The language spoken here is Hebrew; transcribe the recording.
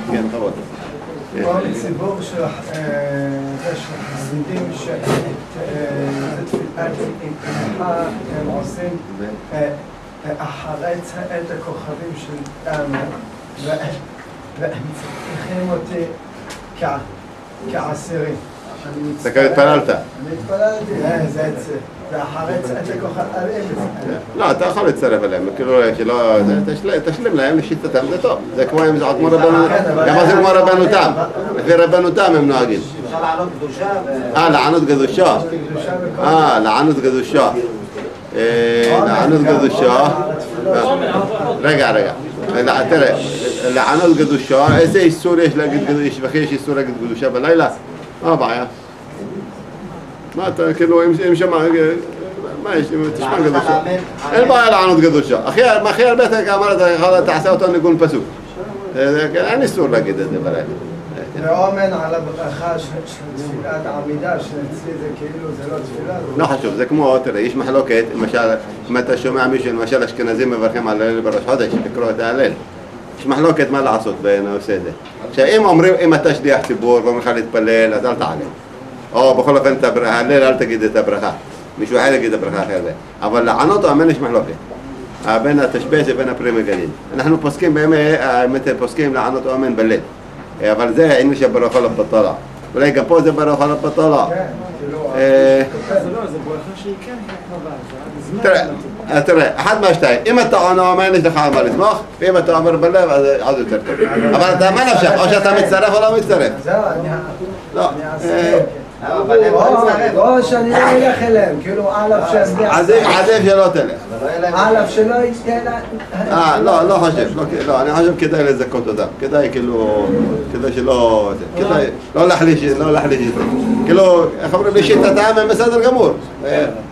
כן, חבות. כמו ציבור של חסידים הם עושים אחרי את הכוכבים של דמה והם צריכים אותי כעשירים. אתה כבר התפללת. אני התפללתי, ואחרי את הכוכבים. לא, אתה יכול לצרף אליהם, כאילו, תשלים להם לשיטתם, זה טוב. זה כמו רבנו תם. לפי רבנו תם הם נוהגים. אפשר לענות קדושה לענות קדושה. לענות קדושה. לענות קדושה. רגע. תראה, לענות קדושה, איזה איסור יש להגיד קדושה? יש וכי יש איסור להגיד קדושה בלילה? מה הבעיה? מה אתה, כאילו, אם שמע, מה יש, תשמע קדושה? אין בעיה לענות קדושה. הכי הרבה אמרת, תעשה אותו ניגון פסוק. אין איסור להגיד את זה בלילה. ואומן על הברכה של תפילת עמידה, שאצלי זה כאילו, זה לא תפילה. לא חשוב, זה כמו, תראה, יש מחלוקת, למשל, אם אתה שומע מישהו, למשל אשכנזים מברכים על הלל בראש חודש, לקרוא את ההלל. יש מחלוקת מה לעשות בין עושה את זה. עכשיו, אם אומרים, אם אתה שליח ציבור ואומרים לך להתפלל, אז אל תעלה. או בכל אופן, ההלל אל תגיד את הברכה. מישהו אחר יגיד את הברכה אחרת. אבל לענות או אמן יש מחלוקת. בין התשבץ ובין הפרי מגדים. אנחנו פוסקים באמת, פוסקים לענות או אמן בליל. אבל זה עניין שברכה לבטלה. אולי גם פה זה ברכה לבטלה. זה ברכה שהיא כן תראה, אחד מהשתיים, אם אתה עונה אמן יש לך על מה לסמוך, ואם אתה אומר בלב אז עוד יותר טוב. אבל אתה מה נפשך? או שאתה מצטרף או לא מצטרף? זהו, לא. או שאני לא אלך אליהם, כאילו אלף שיסביח. עדיף שלא תלך. אלף שלא יתן... לא חושב, לא, אני חושב כדאי לזכות אותם, כדאי כאילו, כדאי שלא, כדאי לא להחליש את זה. כאילו, איך אומרים לי שיטתם הם בסדר גמור.